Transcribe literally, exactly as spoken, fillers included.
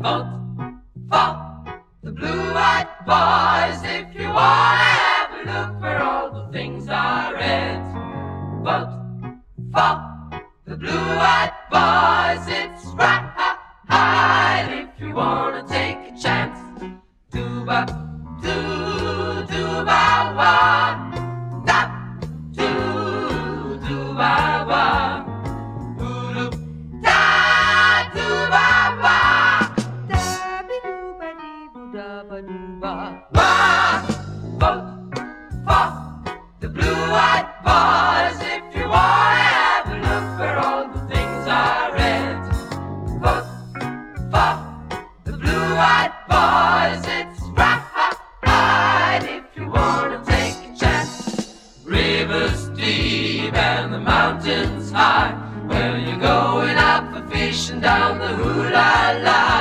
Vote for the blue-eyed boys if you want to have a look for all the things I read. Vote for the blue-eyed boys, it's right if you want to take a chance. Do-ba, do, do-ba-wa, da, do, do-ba-wa. Vote for the blue-eyed boys if you want to have a look for all the things I read. Vote for the blue-eyed boys, it's right if you want to take a chance. Rivers deep and the mountains high, well, you're going out for fishing down the Hoo-la-la.